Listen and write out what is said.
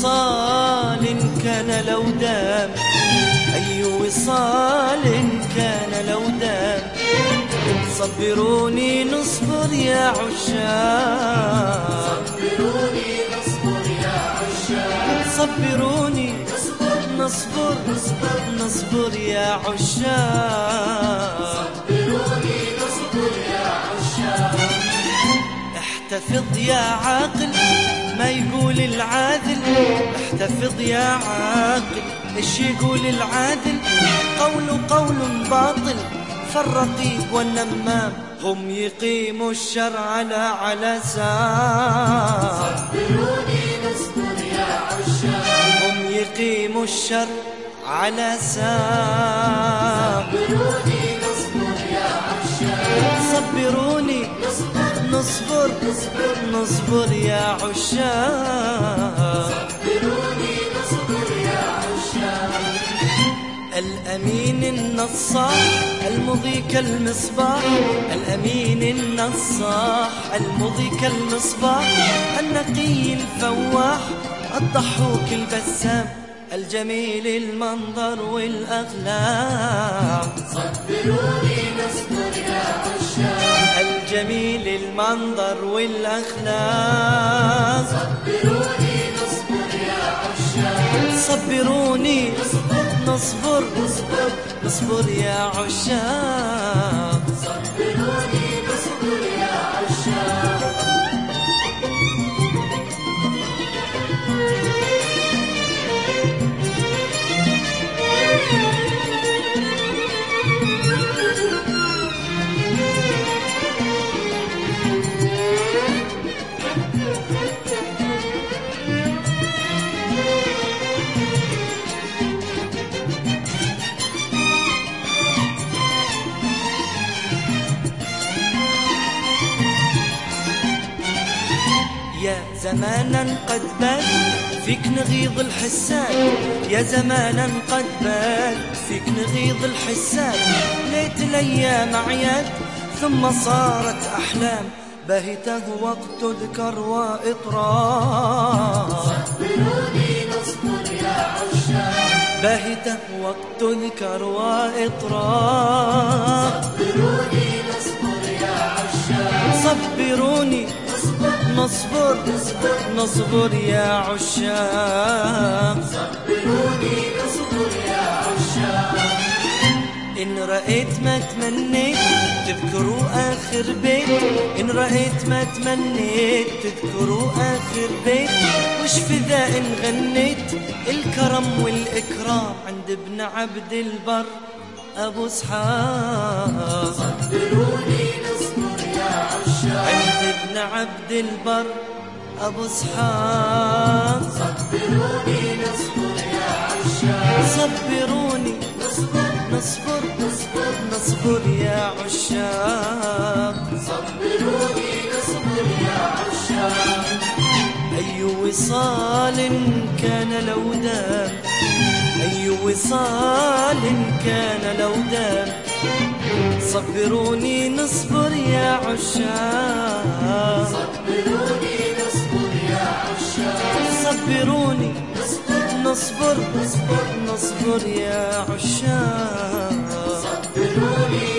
وصال كان لو دام، أي وصال كان لو دام. صبروني نصبر يا عشاق، صبروني نصبر يا عشاق، صبروني نصبر نصبر يا عشاق، صبروني نصبر يا عشاق. احتفظ يا عاقل ما يقول العادل، احتفظ يا عاقل ايش يقول العادل. قول باطل، فالرقيب والنمام هم يقيموا الشرع على سام. صبروني نصبر يا عشاق، هم يقيموا الشرع على سام. صبروني نصبر يا عشاق، صبروني نصبر يا عشاق. صبروني نصبر يا عشاق. الأمين النصاح المضي كالمصباح، الأمين النصاح المضي كالمصباح. النقي الفواح الضحوك البسام، الجميل المنظر والأخلاق. صبروني نصبر يا عشاق، الجميل المنظر والأخلاق. صبروني نصبر يا عشاق، صبروني نصبر يا عشاق. صبروني نصبر يا عشاق. يا زمانا قد بات فيك نغيض الحسان، يا زمانا قد بات فيك نغيض الحسان. ليت الأيام أعياد ثم صارت أحلام، بهته وقت تذكر وإطراء. صبروني نصبر يا عشاق، بهته وقت تذكر وإطراء. صبروني نصبر يا عشاق، صبروني نصبر يا عشاق. صبروني نصبر يا عشاق. إن رأيت ما تمنيت تذكروا آخر بيت، إن رأيت ما تمنيت تذكروا آخر بيت. وش في ذا إن غنيت الكرم والإكرام عند ابن عبد البر أبو اسحاق. صبروني نصبر يا عشاق، عند ابن عبد البر أبو اسحاق. صبروني نصبر يا عشاق، صبروني نصبر يا عشاق. صبروني نصبر يا عشاق. أي وصال كان لو دام، أي وصال كان لو دام. صبروني نصبر يا عشاق، صبروني نصبر يا عشاق، صبروني نصبر يا عشاق. صبروني